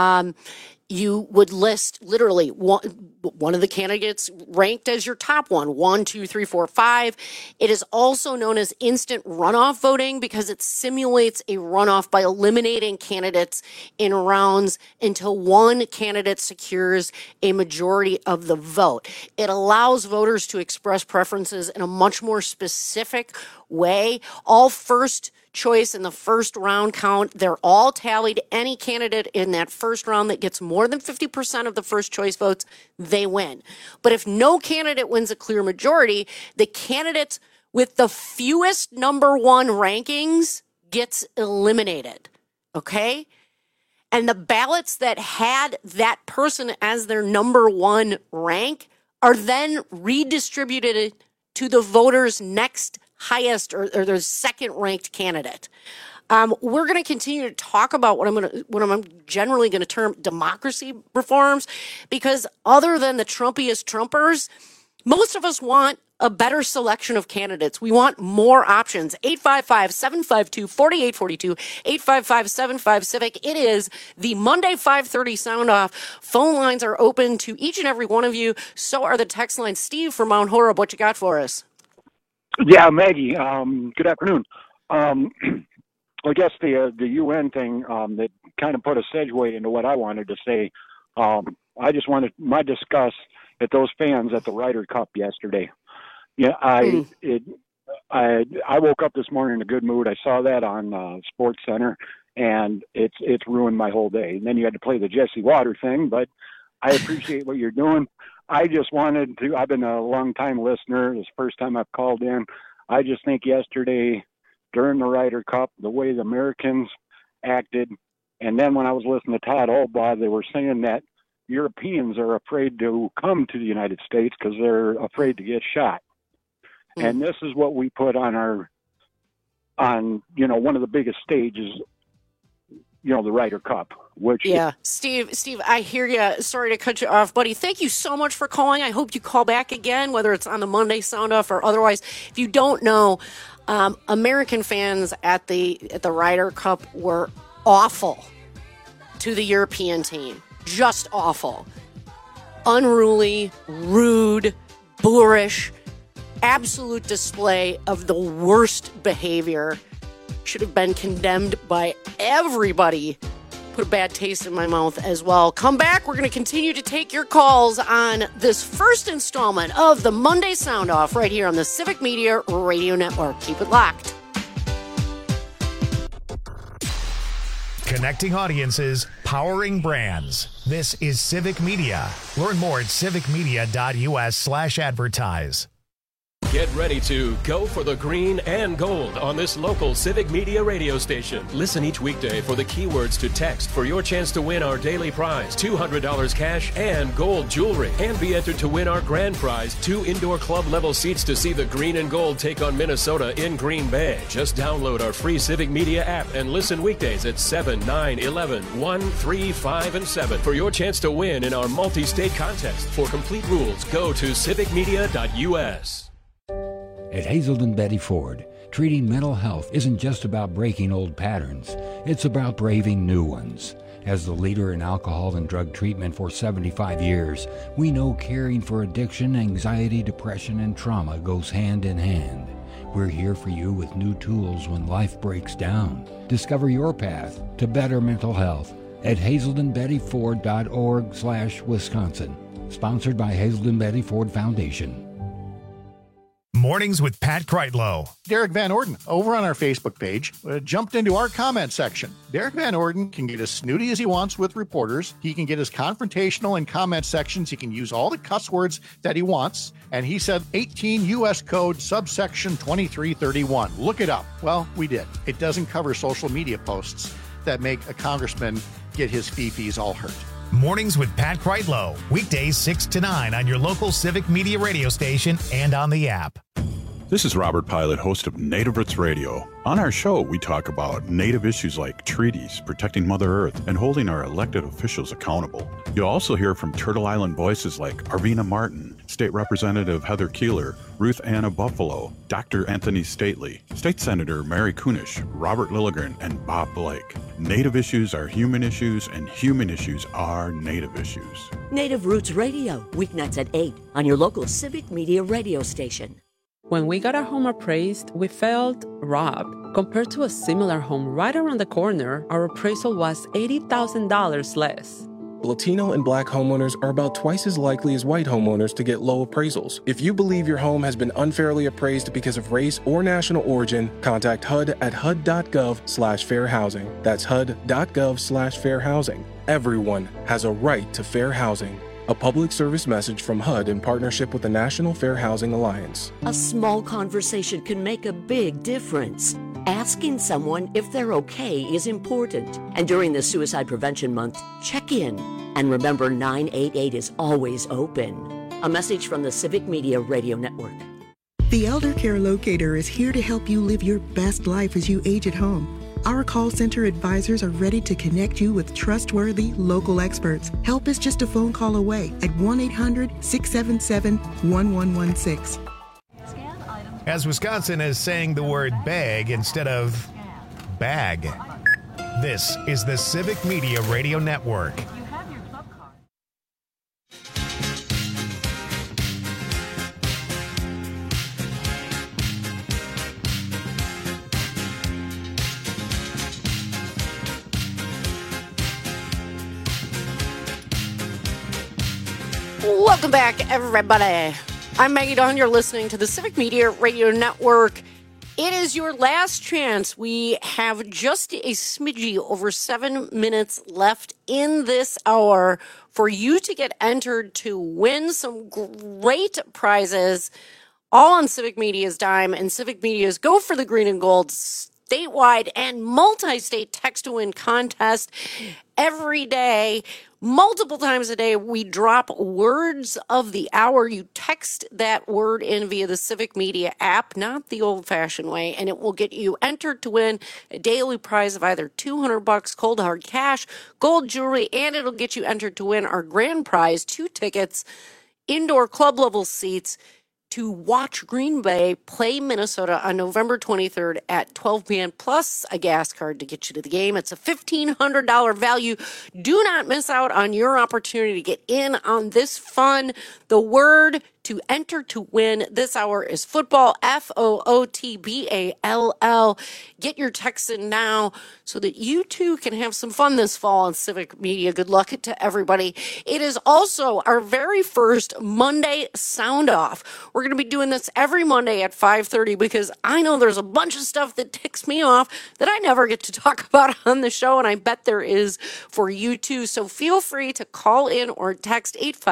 You would list literally one of the candidates ranked as your top one, 1, 2, 3, 4, 5. It is also known as instant runoff voting because it simulates a runoff by eliminating candidates in rounds until one candidate secures a majority of the vote. It allows voters to express preferences in a much more specific way. All first choice in the first round count, they're all tallied. Any candidate in that first round that gets more than 50% of the first choice votes, they win. But if no candidate wins a clear majority, the candidate with the fewest number 1 rankings gets eliminated. Okay? And the ballots that had that person as their number 1 rank are then redistributed to the voters' next highest or their second ranked candidate. We're going to continue to talk about what I'm generally going to term democracy reforms, because other than the Trumpiest Trumpers, most of us want a better selection of candidates. We want more options. 855-752-4842, 855-75-CIVIC. It is the Monday 5:30 Sound Off. Phone lines are open to each and every one of you. So are the text lines. Steve from Mount Horeb, what you got for us? Yeah, Maggie, good afternoon. I guess the UN thing that kind of put a segue into what I wanted to say. I just wanted my disgust at those fans at the Ryder Cup yesterday. Yeah, I woke up this morning in a good mood. I saw that on Sports Center, and it's ruined my whole day. And then you had to play the Jesse Water thing, but I appreciate what you're doing. I just wanted to, I've been a long-time listener. It's the first time I've called in. I just think yesterday during the Ryder Cup, the way the Americans acted, and then when I was listening to Todd Albaugh, they were saying that Europeans are afraid to come to the United States because they're afraid to get shot. And this is what we put on one of the biggest stages, the Ryder Cup. Steve, I hear you. Sorry to cut you off, buddy. Thank you so much for calling. I hope you call back again, whether it's on the Monday Sound Off or otherwise. If you don't know, American fans at the Ryder Cup were awful to the European team. Just awful. Unruly, rude, boorish, absolute display of the worst behavior. Should have been condemned by everybody. Put a bad taste in my mouth as well. Come back. We're going to continue to take your calls on this first installment of the Monday Sound Off right here on the Civic Media Radio Network. Keep it locked. Connecting audiences, powering brands. This is Civic Media. Learn more at civicmedia.us/advertise. Get ready to go for the green and gold on this local Civic Media radio station. Listen each weekday for the keywords to text for your chance to win our daily prize, $200 cash and gold jewelry. And be entered to win our grand prize, 2 indoor club level seats to see the green and gold take on Minnesota in Green Bay. Just download our free Civic Media app and listen weekdays at 7, 9, 11, 1, 3, 5, and 7 for your chance to win in our multi-state contest. For complete rules, go to civicmedia.us. At Hazelden Betty Ford, treating mental health isn't just about breaking old patterns. It's about braving new ones. As the leader in alcohol and drug treatment for 75 years, we know caring for addiction, anxiety, depression, and trauma goes hand in hand. We're here for you with new tools when life breaks down. Discover your path to better mental health at hazeldenbettyford.org/Wisconsin. Sponsored by Hazelden Betty Ford Foundation. Mornings with Pat Kreitlow. Derek Van Orden, over on our Facebook page, jumped into our comment section. Derek Van Orden can get as snooty as he wants with reporters. He can get as confrontational in comment sections. He can use all the cuss words that he wants. And he said 18 U.S. Code subsection 2331. Look it up. Well, we did. It doesn't cover social media posts that make a congressman get his fee-fees all hurt. Mornings with Pat Kreitlow. Weekdays 6 to 9 on your local Civic Media radio station and on the app. This is Robert Pilot, host of Native Roots Radio. On our show, we talk about Native issues like treaties, protecting Mother Earth, and holding our elected officials accountable. You'll also hear from Turtle Island voices like Arvina Martin, State Representative Heather Keeler, Ruth Anna Buffalo, Dr. Anthony Stately, State Senator Mary Kunish, Robert Lilligren, and Bob Blake. Native issues are human issues, and human issues are Native issues. Native Roots Radio, weeknights at 8 on your local Civic Media radio station. When we got our home appraised, we felt robbed. Compared to a similar home right around the corner, our appraisal was $80,000 less. Latino and Black homeowners are about twice as likely as white homeowners to get low appraisals. If you believe your home has been unfairly appraised because of race or national origin, contact HUD at HUD.gov/fairhousing. That's HUD.gov/fairhousing. Everyone has a right to fair housing. A public service message from HUD in partnership with the National Fair Housing Alliance. A small conversation can make a big difference. Asking someone if they're okay is important. And during the Suicide Prevention Month, check in. And remember, 988 is always open. A message from the Civic Media Radio Network. The Elder Care Locator is here to help you live your best life as you age at home. Our call center advisors are ready to connect you with trustworthy local experts. Help is just a phone call away at 1-800-677-1116. As Wisconsin is saying the word bag instead of bag. This is the Civic Media Radio Network. Welcome back, everybody. I'm Maggie Dawn. You're listening to the Civic Media Radio Network. It is your last chance. We have just a smidgy over 7 minutes left in this hour for you to get entered to win some great prizes, all on Civic Media's dime and Civic Media's Go for the Green and Gold statewide and multi-state text-to-win contest every day. Multiple times a day, we drop words of the hour. You text that word in via the Civic Media app, not the old-fashioned way, and it will get you entered to win a daily prize of either $200 cold hard cash, gold jewelry, and it'll get you entered to win our grand prize, 2 tickets, indoor club-level seats, to watch Green Bay play Minnesota on November 23rd at 12 p.m., plus a gas card to get you to the game. It's a $1,500 value. Do not miss out on your opportunity to get in on this fun. The word to enter to win. This hour is football, FOOTBALL. Get your texts in now so that you too can have some fun this fall on Civic Media. Good luck to everybody. It is also our very first Monday Sound Off. We're going to be doing this every Monday at 5:30 because I know there's a bunch of stuff that ticks me off that I never get to talk about on the show, and I bet there is for you too. So feel free to call in or text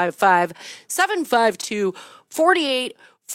855-752-4842,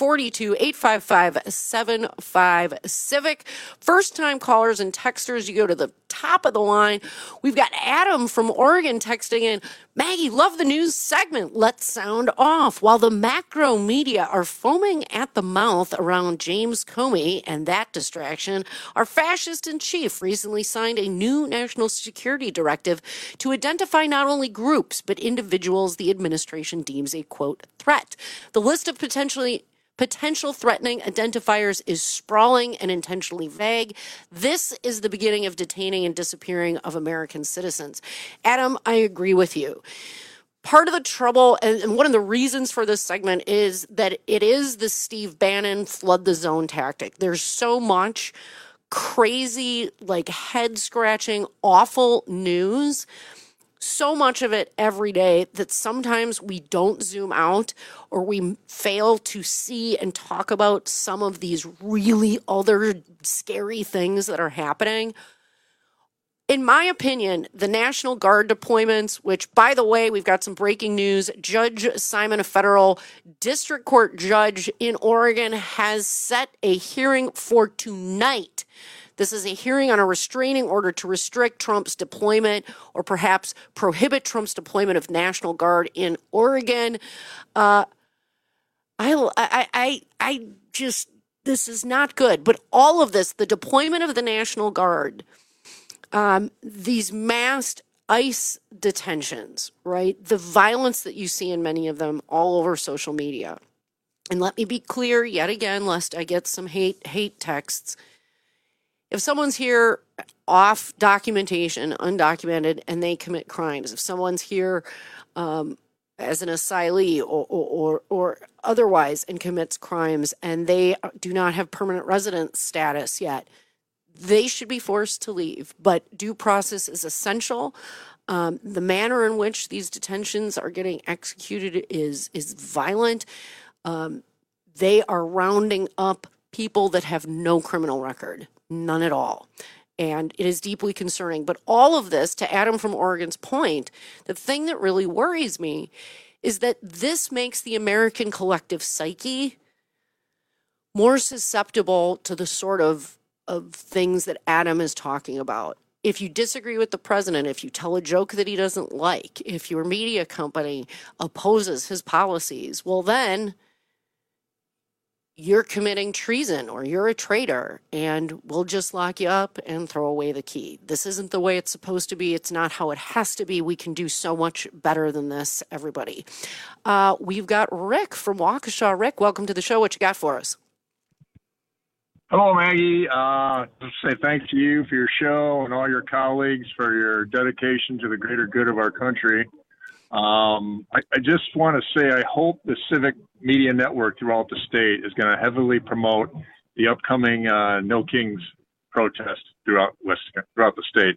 855-75-CIVIC. First-time callers and texters, you go to the top of the line. We've got Adam from Oregon texting in, Maggie, love the news segment. Let's sound off. While the macro media are foaming at the mouth around James Comey and that distraction, our fascist in chief recently signed a new national security directive to identify not only groups, but individuals the administration deems a, quote, threat. The list of potential threatening identifiers is sprawling and intentionally vague. This is the beginning of detaining and disappearing of American citizens. Adam, I agree with you. Part of the trouble and one of the reasons for this segment is that it is the Steve Bannon flood the zone tactic. There's so much crazy, like head-scratching, awful news, so much of it every day that sometimes we don't zoom out or we fail to see and talk about some of these really other scary things that are happening. In my opinion, the National Guard deployments, which, by the way, we've got some breaking news. Judge Simon, a federal district court judge in Oregon, has set a hearing for tonight. This is a hearing on a restraining order to restrict Trump's deployment or perhaps prohibit Trump's deployment of National Guard in Oregon. This is not good. But all of this, the deployment of the National Guard, these massed ICE detentions, right? The violence that you see in many of them all over social media. And let me be clear yet again, lest I get some hate texts. If someone's here off documentation, undocumented, and they commit crimes, if someone's here as an asylee or otherwise and commits crimes and they do not have permanent residence status yet, they should be forced to leave. But due process is essential. The manner in which these detentions are getting executed is violent. They are rounding up people that have no criminal record. None at all. And it is deeply concerning. But all of this, to Adam from Oregon's point, the thing that really worries me is that this makes the American collective psyche more susceptible to the sort of things that Adam is talking about. If you disagree with the president, if you tell a joke that he doesn't like, if your media company opposes his policies, well then you're committing treason or you're a traitor and we'll just lock you up and throw away the key. This isn't the way it's supposed to be. It's not how it has to be. We can do so much better than this, everybody. We've got Rick from Waukesha. Rick, welcome to the show. What you got for us? Hello, Maggie. Let's say thanks to you for your show and all your colleagues for your dedication to the greater good of our country. I just want to say I hope the Civic Media Network throughout the state is going to heavily promote the upcoming No Kings protest throughout the state.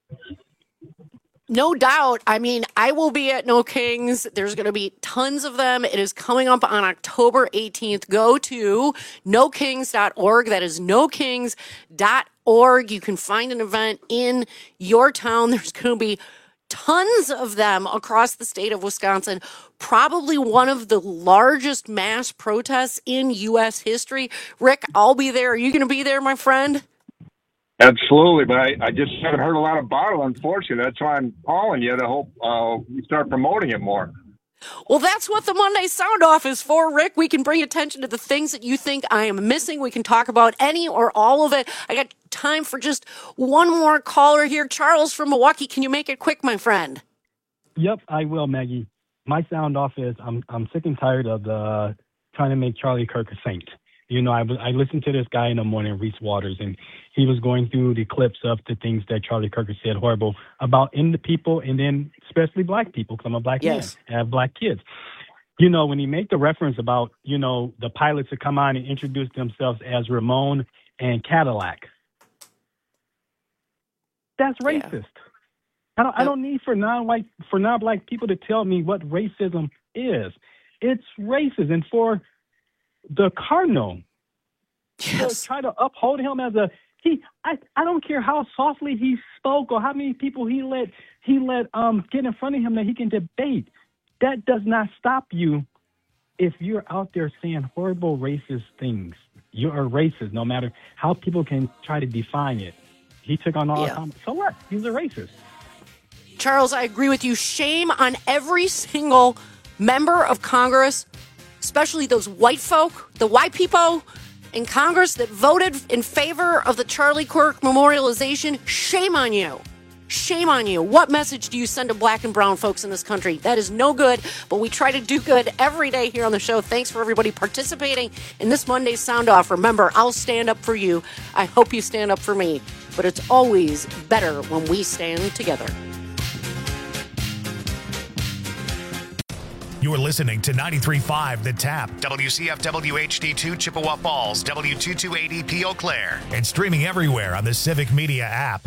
No doubt. I mean, I will be at No Kings. There's going to be tons of them. It is coming up on October 18th. Go to nokings.org. That is nokings.org. You can find an event in your town. There's going to be tons of them across the state of Wisconsin. Probably one of the largest mass protests in U.S. history. Rick, I'll be there. Are you going to be there, my friend? Absolutely, but I just haven't heard a lot about it, unfortunately. That's why I'm calling you to hope we start promoting it more. Well, that's what the Monday Sound Off is for, Rick. We can bring attention to the things that you think I am missing. We can talk about any or all of it. I got time for just one more caller here. Charles from Milwaukee. Can you make it quick, my friend? Yep, I will, Maggie. My sound off is I'm sick and tired of trying to make Charlie Kirk a saint. You know, I listened to this guy in the morning, Reese Waters, and he was going through the clips of the things that Charlie Kirk has said horrible about in the people, and then especially black people, because I'm a black man and I have black kids. you know, when he made the reference about, you know, the pilots to come on and introduce themselves as Ramon and Cadillac, that's racist. I don't need for non-black people to tell me what racism is. It's racist. And for the Cardinal to try to uphold him as I don't care how softly he spoke or how many people he let get in front of him that he can debate. That does not stop you if you're out there saying horrible racist things. You're a racist, no matter how people can try to define it. He took on all time. So what? He's a racist. Charles, I agree with you. Shame on every single member of Congress, especially those white folk, the white people in Congress that voted in favor of the Charlie Kirk memorialization. Shame on you. Shame on you. What message do you send to black and brown folks in this country? That is no good, but we try to do good every day here on the show. Thanks for everybody participating in this Monday's Sound Off. Remember, I'll stand up for you. I hope you stand up for me, but it's always better when we stand together. You're listening to 93.5 The Tap, WCFW HD2 Chippewa Falls, W228EP Eau Claire, and streaming everywhere on the Civic Media app.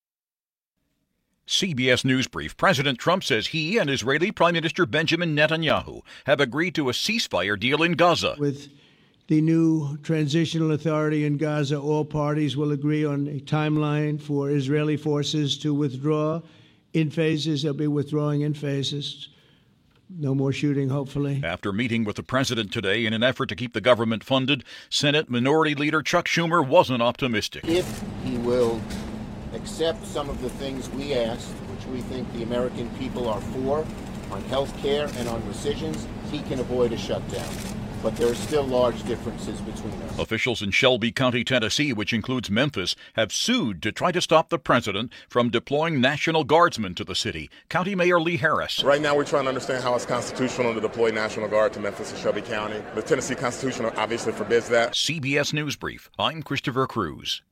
CBS News Brief. President Trump says he and Israeli Prime Minister Benjamin Netanyahu have agreed to a ceasefire deal in Gaza. With the new transitional authority in Gaza, all parties will agree on a timeline for Israeli forces to withdraw in phases. They'll be withdrawing in phases. No more shooting, hopefully. After meeting with the president today in an effort to keep the government funded, Senate Minority Leader Chuck Schumer wasn't optimistic. If he will accept some of the things we asked, which we think the American people are for, on health care and on rescissions, he can avoid a shutdown. But there are still large differences between us. Officials in Shelby County, Tennessee, which includes Memphis, have sued to try to stop the president from deploying National Guardsmen to the city. County Mayor Lee Harris. Right now we're trying to understand how it's constitutional to deploy National Guard to Memphis and Shelby County. The Tennessee Constitution obviously forbids that. CBS News Brief. I'm Christopher Cruz.